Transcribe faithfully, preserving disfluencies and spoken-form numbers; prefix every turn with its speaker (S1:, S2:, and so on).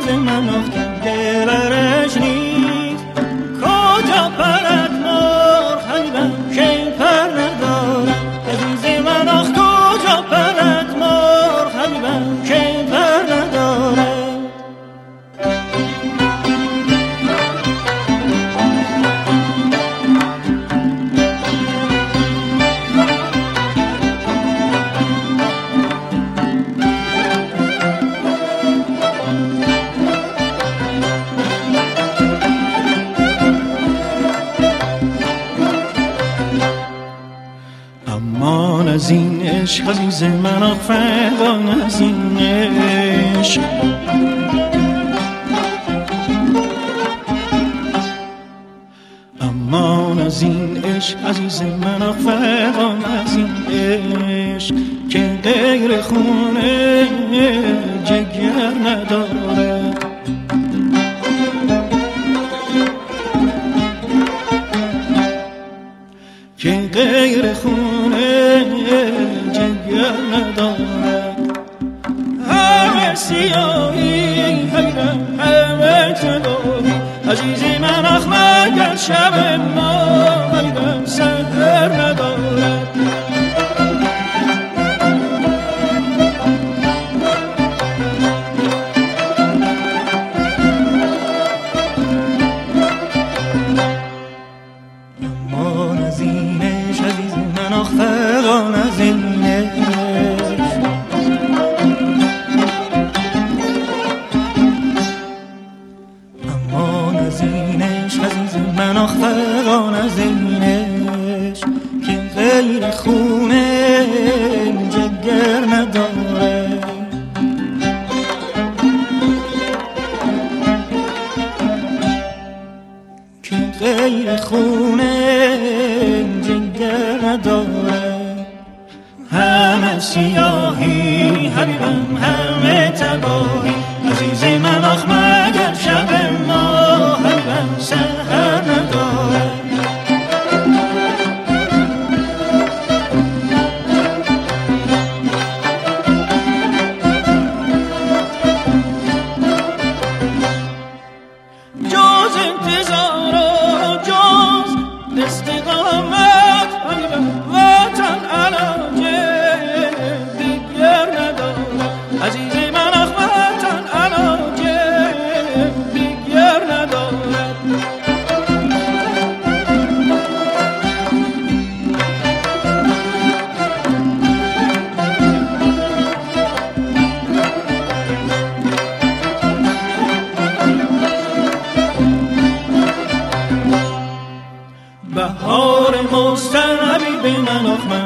S1: ز من آخته برش نیست. کجا پرد مرغ حبیبم که پر ندارم، عزیز من آخ کجا پرد مرغ حبیبم که پر ندارم. امان از این عشق عزیز من آخ فغان از این عشق. امان از این عشق عزیز من آخ فغان از این عشق که غیر خون جگر نداره. که غیر خون جگر نداره. همه سیاهی حبیبم همه تباهی، عزیزی من آخ مگر شب ما حبیبم سحر نداره. امان از این عشق عزیز من آخ فغان از این عشق. امان از این عشق عزیز من آخ فغان از این عشق که غیر خون جگر نداره. که غیر خون جگر نداره. همه سیاهی حبیبم همه تباهی، عزیز من آخ مگر شب ما حبیبم سحر نداره. جز انتظار و جز استقامت حبیبم وطن علاجه دیگر نداره. عزیز من آخ وطن علاجه دیگر نداره. بهار مستر حبیب من آخ من